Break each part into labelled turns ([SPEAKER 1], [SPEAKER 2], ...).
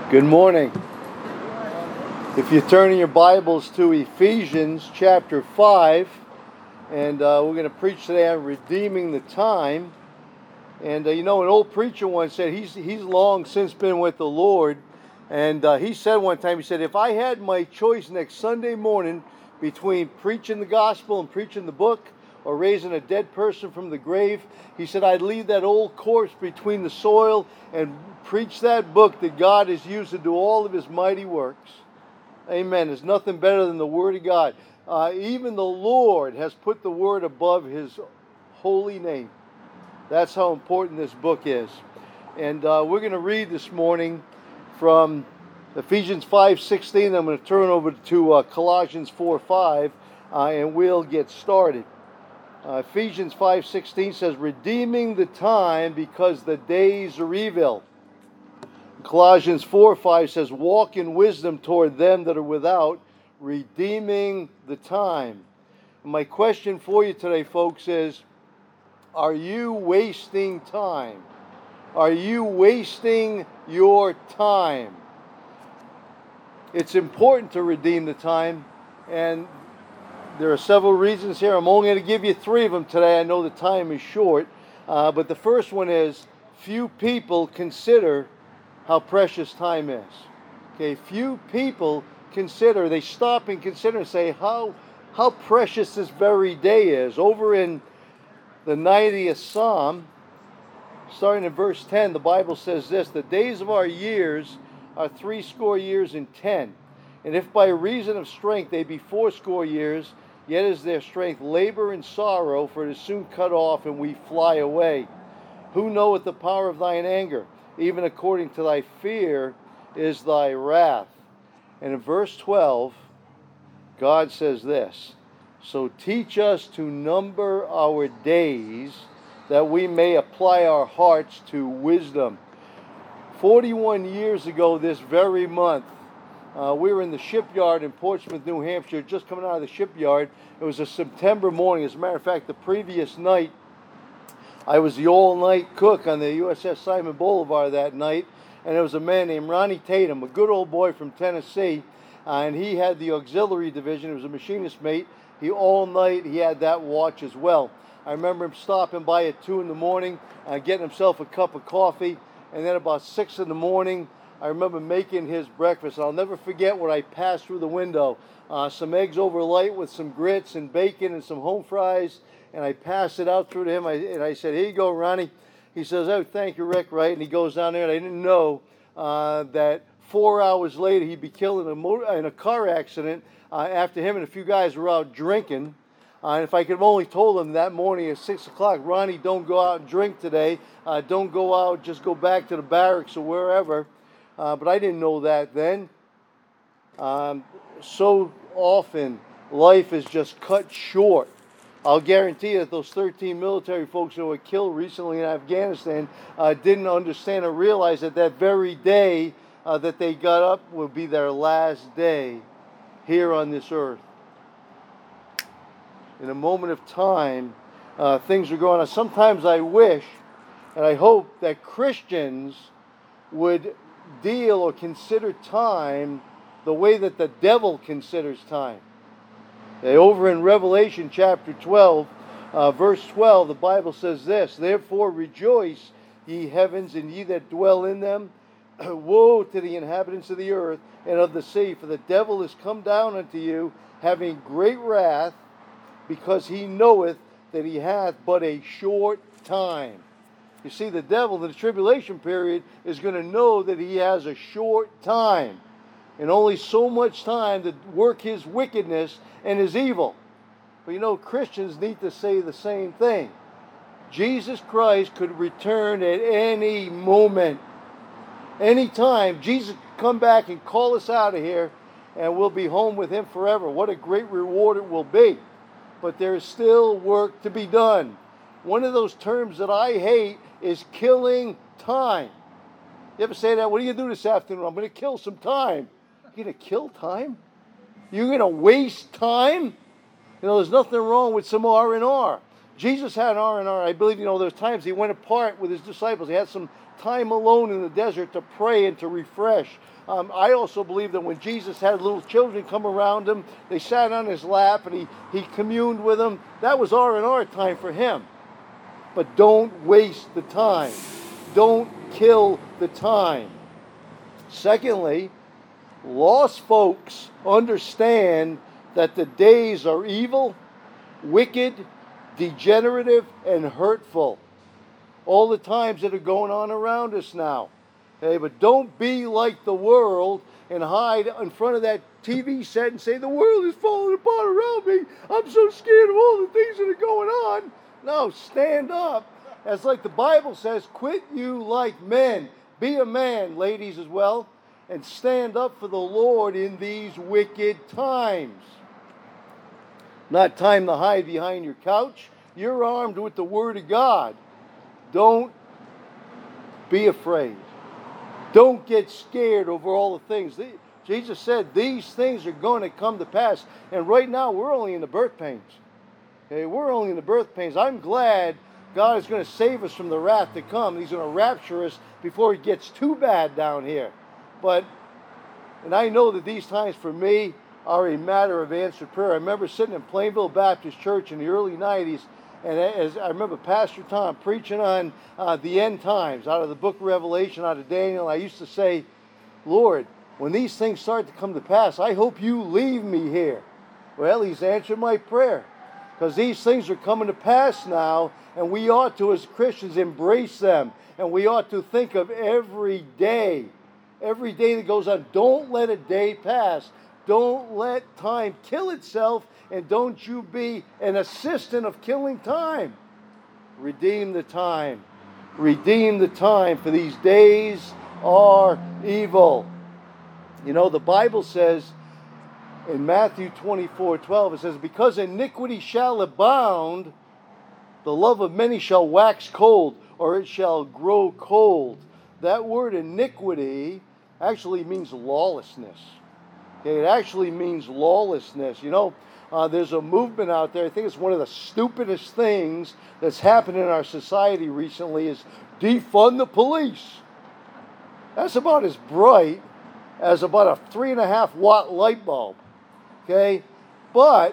[SPEAKER 1] Good morning. If you turn in your Bibles to Ephesians chapter 5, and we're going to preach today on redeeming the time. And an old preacher once said he's long since been with the Lord, and he said one time, he said, if I had my choice next Sunday morning between preaching the gospel and preaching the book, or raising a dead person from the grave, he said, I'd leave that old corpse between the soil and preach that book that God has used to do all of his mighty works. Amen. There's nothing better than the Word of God. Even the Lord has put the Word above his holy name. That's how important this book is. And we're going to read this morning from Ephesians 5:16. I'm going to turn over to Colossians 4:5, and we'll get started. Ephesians 5:16 says, redeeming the time because the days are evil. Colossians 4:5 says, walk in wisdom toward them that are without, redeeming the time. And my question for you today, folks, is, are you wasting time? Are you wasting your time? It's important to redeem the time, and there are several reasons here. I'm only going to give you 3 of them today. I know the time is short. But the first one is, few people consider how precious time is. Okay, few people consider, they stop and consider and say how precious this very day is. Over in the 90th Psalm, starting in verse 10, the Bible says this, the days of our years are 80 years and 10. And if by reason of strength they be 80 years, yet is their strength labor and sorrow, for it is soon cut off, and we fly away. Who knoweth the power of thine anger? Even according to thy fear is thy wrath. And in verse 12, God says this, so teach us to number our days, that we may apply our hearts to wisdom. 41 years ago this very month, we were in the shipyard in Portsmouth, New Hampshire, just coming out of the shipyard. It was a September morning. As a matter of fact, the previous night, I was the all-night cook on the USS Simon Bolivar that night, and there was a man named Ronnie Tatum, a good old boy from Tennessee, and he had the auxiliary division. He was a machinist mate. He had that watch as well. I remember him stopping by at 2 in the morning, getting himself a cup of coffee, and then about 6 in the morning, I remember making his breakfast. I'll never forget what I passed through the window. Some eggs over light with some grits and bacon and some home fries. And I passed it out through to him. And I said, here you go, Ronnie. He says, oh, thank you, Rick, right? And he goes down there. And I didn't know that 4 hours later he'd be killed in a car accident after him and a few guys were out drinking. And if I could have only told him that morning at 6 o'clock, Ronnie, don't go out and drink today. Don't go out. Just go back to the barracks or wherever. But I didn't know that then. So often, life is just cut short. I'll guarantee you that those 13 military folks that were killed recently in Afghanistan didn't understand or realize that that very day that they got up would be their last day here on this earth. In a moment of time, things are going on. Sometimes I wish and I hope that Christians would deal or consider time the way that the devil considers time. Over in Revelation chapter 12, verse 12, the Bible says this, therefore rejoice, ye heavens, and ye that dwell in them. Woe to the inhabitants of the earth and of the sea, for the devil is come down unto you, having great wrath, because he knoweth that he hath but a short time. You see, the devil in the tribulation period is going to know that he has a short time and only so much time to work his wickedness and his evil. But Christians need to say the same thing. Jesus Christ could return at any moment, any time. Jesus could come back and call us out of here, and we'll be home with him forever. What a great reward it will be. But there is still work to be done. One of those terms that I hate is killing time. You ever say that? What are you going to do this afternoon? I'm going to kill some time. You're going to kill time? You're going to waste time? There's nothing wrong with some R&R. Jesus had R&R. I believe, there was times he went apart with his disciples. He had some time alone in the desert to pray and to refresh. I also believe that when Jesus had little children come around him, they sat on his lap and he communed with them. That was R&R time for him. But don't waste the time. Don't kill the time. Secondly, lost folks understand that the days are evil, wicked, degenerative, and hurtful. All the times that are going on around us now. Okay, but don't be like the world and hide in front of that TV set and say, the world is falling apart around me. I'm so scared of all the things that are going on. No, stand up. As like the Bible says, quit you like men. Be a man, ladies, as well. And stand up for the Lord in these wicked times. Not time to hide behind your couch. You're armed with the Word of God. Don't be afraid. Don't get scared over all the things. Jesus said these things are going to come to pass. And right now, we're only in the birth pains. Okay, we're only in the birth pains. I'm glad God is going to save us from the wrath to come. He's going to rapture us before it gets too bad down here. And I know that these times for me are a matter of answered prayer. I remember sitting in Plainville Baptist Church in the early 90s, and as I remember Pastor Tom preaching on the end times out of the book of Revelation, out of Daniel. I used to say, Lord, when these things start to come to pass, I hope you leave me here. Well, he's answered my prayer, because these things are coming to pass now, and we ought to, as Christians, embrace them. And we ought to think of every day that goes on. Don't let a day pass. Don't let time kill itself, and don't you be an assistant of killing time. Redeem the time. Redeem the time, for these days are evil. You know, the Bible says in Matthew 24:12, it says, because iniquity shall abound, the love of many shall wax cold, or it shall grow cold. That word iniquity actually means lawlessness. Okay, it actually means lawlessness. You know, there's a movement out there. I think it's one of the stupidest things that's happened in our society recently is defund the police. That's about as bright as about a 3.5 watt light bulb. Okay, but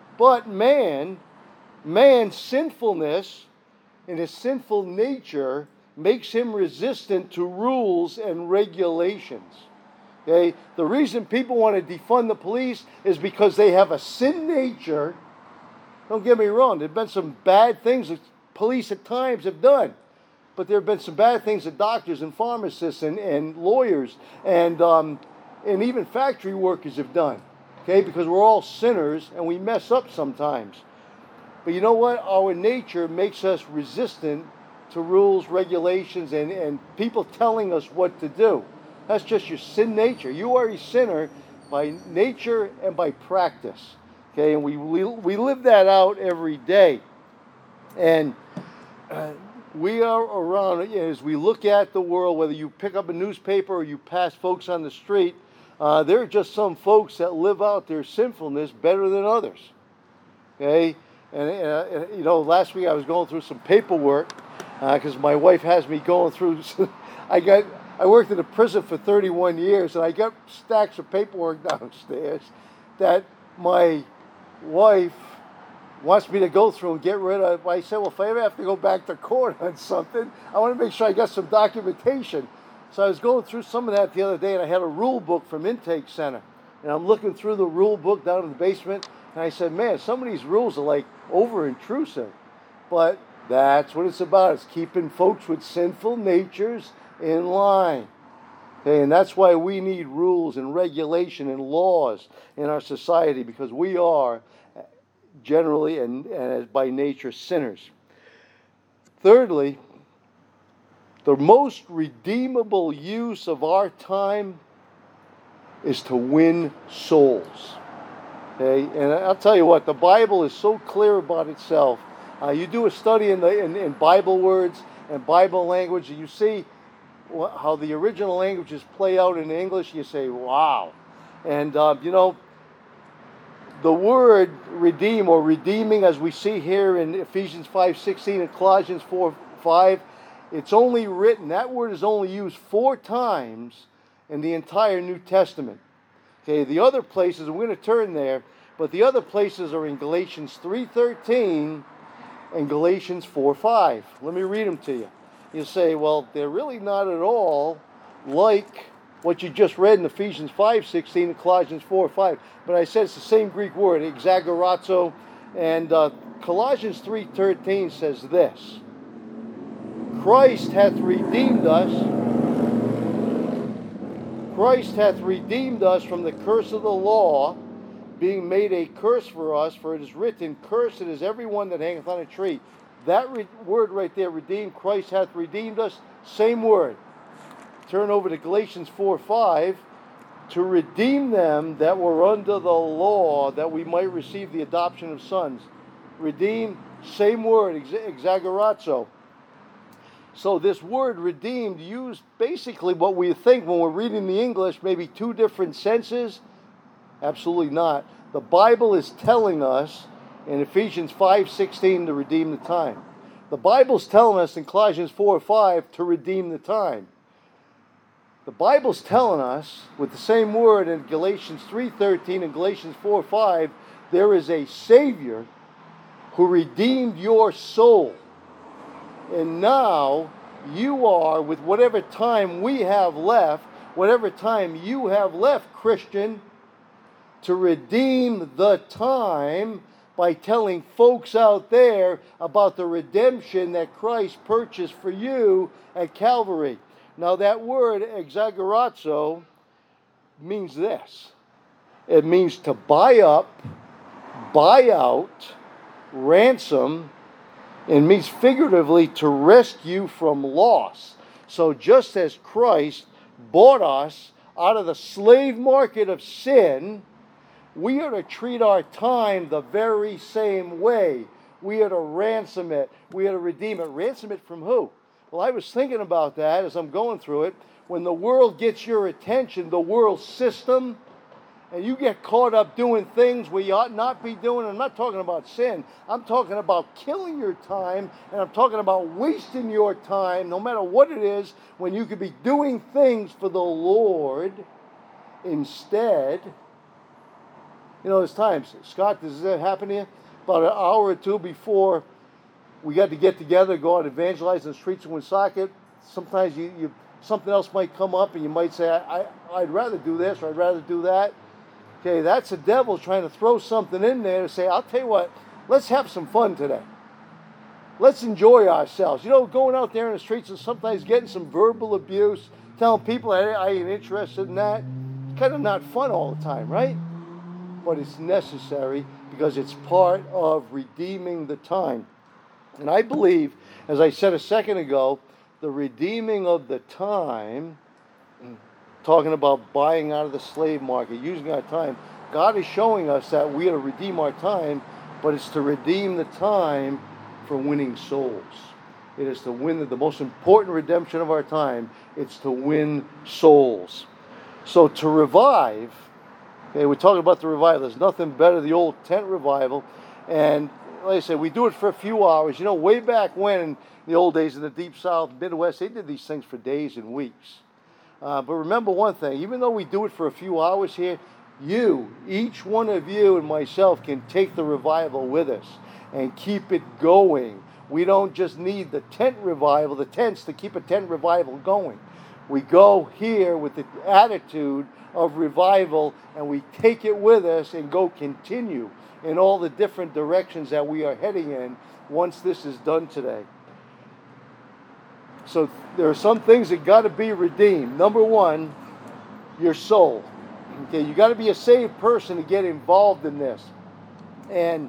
[SPEAKER 1] man's sinfulness and his sinful nature makes him resistant to rules and regulations. Okay? The reason people want to defund the police is because they have a sin nature. Don't get me wrong, there have been some bad things that police at times have done. But there have been some bad things that doctors and pharmacists and lawyers and even factory workers have done. Okay? Because we're all sinners and we mess up sometimes. But you know what? Our nature makes us resistant to rules, regulations, and people telling us what to do. That's just your sin nature. You are a sinner by nature and by practice. Okay, and we live that out every day. And we are around, as we look at the world, whether you pick up a newspaper or you pass folks on the street, there are just some folks that live out their sinfulness better than others. Okay? And you know, last week I was going through some paperwork because my wife has me going through. I worked in a prison for 31 years, and I got stacks of paperwork downstairs that my wife wants me to go through and get rid of. I said, well, if I ever have to go back to court on something, I want to make sure I got some documentation. So I was going through some of that the other day, and I had a rule book from Intake Center. And I'm looking through the rule book down in the basement, and I said, man, some of these rules are like over-intrusive. But that's what it's about. It's keeping folks with sinful natures in line. Okay, and that's why we need rules and regulation and laws in our society, because we are generally and by nature sinners. Thirdly, the most redeemable use of our time is to win souls. Okay, and I'll tell you what, the Bible is so clear about itself. You do a study in Bible words and Bible language, and you see how the original languages play out in English. You say, wow. And you know, the word redeem or redeeming, as we see here in Ephesians 5:16 and Colossians 4:5, It's only written, that word is only used 4 times in the entire New Testament. Okay, the other places, we're going to turn there, but the other places are in Galatians 3:13 and Galatians 4:5. Let me read them to you. You say, well, they're really not at all like what you just read in Ephesians 5:16 and Colossians 4:5. But I said it's the same Greek word, exagorazo. And Colossians 3:13 says this: Christ hath redeemed us from the curse of the law, being made a curse for us, for it is written, cursed is everyone that hangeth on a tree. That word right there, redeemed, Christ hath redeemed us, same word. Turn over to Galatians 4:5, to redeem them that were under the law, that we might receive the adoption of sons. Redeem, same word, exagorazo. So this word redeemed used basically what we think when we're reading the English, maybe 2 different senses. Absolutely not. The Bible is telling us in Ephesians 5:16 to redeem the time. The Bible's telling us in Colossians 4:5 to redeem the time. The Bible's telling us with the same word in Galatians 3:13 and Galatians 4:5, there is a Savior who redeemed your soul. And now you are, with whatever time we have left, whatever time you have left, Christian, to redeem the time by telling folks out there about the redemption that Christ purchased for you at Calvary. Now that word, exagorazo, means this. It means to buy up, buy out, ransom, and means figuratively to rescue from loss. So just as Christ bought us out of the slave market of sin, we are to treat our time the very same way. We are to ransom it. We are to redeem it. Ransom it from who? Well, I was thinking about that as I'm going through it. When the world gets your attention, the world system, and you get caught up doing things we ought not be doing. I'm not talking about sin. I'm talking about killing your time, and I'm talking about wasting your time, no matter what it is, when you could be doing things for the Lord instead. You know, there's times, Scott, does that happen to you? About an hour or 2 before we got to get together, go out and evangelize in the streets of Woonsocket, sometimes you something else might come up, and you might say, I'd rather do this, or I'd rather do that. Okay, that's the devil trying to throw something in there to say, I'll tell you what, let's have some fun today. Let's enjoy ourselves. You know, going out there in the streets and sometimes getting some verbal abuse, telling people I ain't interested in that. It's kind of not fun all the time, right? But it's necessary because it's part of redeeming the time. And I believe, as I said a second ago, the redeeming of the time, talking about buying out of the slave market, using our time, God is showing us that we are to redeem our time, but it's to redeem the time for winning souls. It is to win the most important redemption of our time. It's to win souls. So to revive, okay, we're talking about the revival. There's nothing better than the old tent revival. And like I said, we do it for a few hours. You know, way back when, in the old days in the Deep South, Midwest, they did these things for days and weeks. But remember one thing, even though we do it for a few hours here, each one of you and myself can take the revival with us and keep it going. We don't just need the tent revival, the tents, to keep a tent revival going. We go here with the attitude of revival, and we take it with us and go continue in all the different directions that we are heading in once this is done today. So there are some things that got to be redeemed. Number one, your soul. Okay, you got to be a saved person to get involved in this. And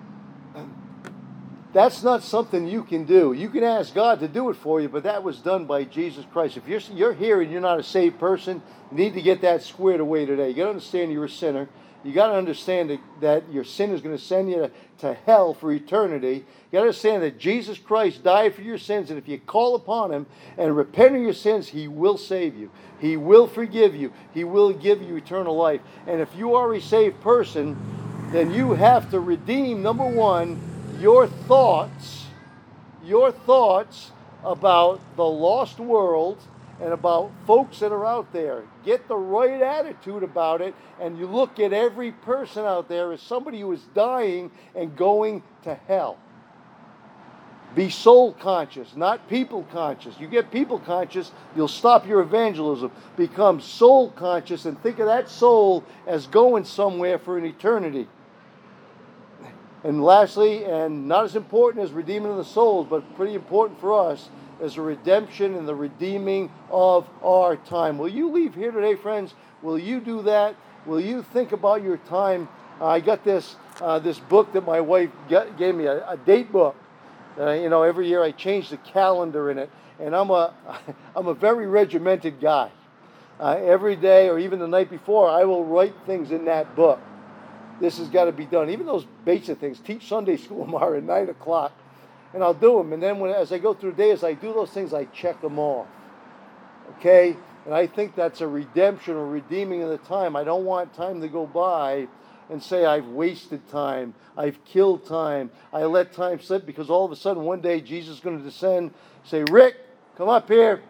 [SPEAKER 1] that's not something you can do. You can ask God to do it for you, but that was done by Jesus Christ. If you're here and you're not a saved person, you need to get that squared away today. You got to understand you're a sinner. You got to understand that your sin is going to send you to hell for eternity. You got to understand that Jesus Christ died for your sins, and if you call upon Him and repent of your sins, He will save you. He will forgive you. He will give you eternal life. And if you are a saved person, then you have to redeem, number one, your thoughts about the lost world and about folks that are out there. Get the right attitude about it, and you look at every person out there as somebody who is dying and going to hell. Be soul conscious, not people conscious. You get people conscious, you'll stop your evangelism. Become soul conscious and think of that soul as going somewhere for an eternity. And lastly, and not as important as redeeming of the souls, but pretty important for us, is the redemption and the redeeming of our time. Will you leave here today, friends? Will you do that? Will you think about your time? I got this book that my wife gave me, a date book. Every year I change the calendar in it, and I'm a very regimented guy. Every day, or even the night before, I will write things in that book. This has got to be done. Even those basic things. Teach Sunday school tomorrow at 9 o'clock, and I'll do them. And then as I go through the day, as I do those things, I check them off. Okay, and I think that's a redemption or redeeming of the time. I don't want time to go by and say I've wasted time, I've killed time, I let time slip, because all of a sudden one day Jesus is going to descend, say, Rick, come up here.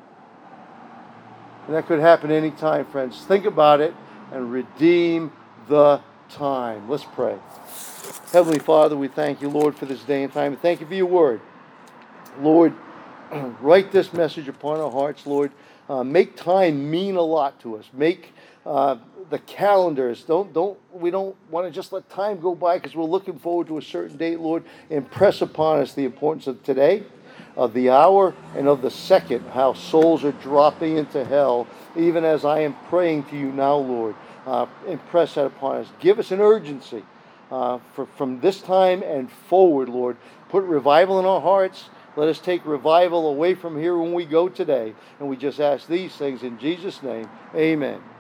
[SPEAKER 1] And that could happen any time, friends. Think about it and redeem the time. Let's pray. Heavenly Father, we thank you, Lord, for this day and time. And thank you for your word. Lord, write this message upon our hearts, Lord. Make time mean a lot to us. Make the calendars. We don't want to just let time go by because we're looking forward to a certain date, Lord. Impress upon us the importance of today, of the hour, and of the second, how souls are dropping into hell, even as I am praying to you now, Lord. Impress that upon us. Give us an urgency from this time and forward, Lord. Put revival in our hearts. Let us take revival away from here when we go today. And we just ask these things in Jesus' name. Amen.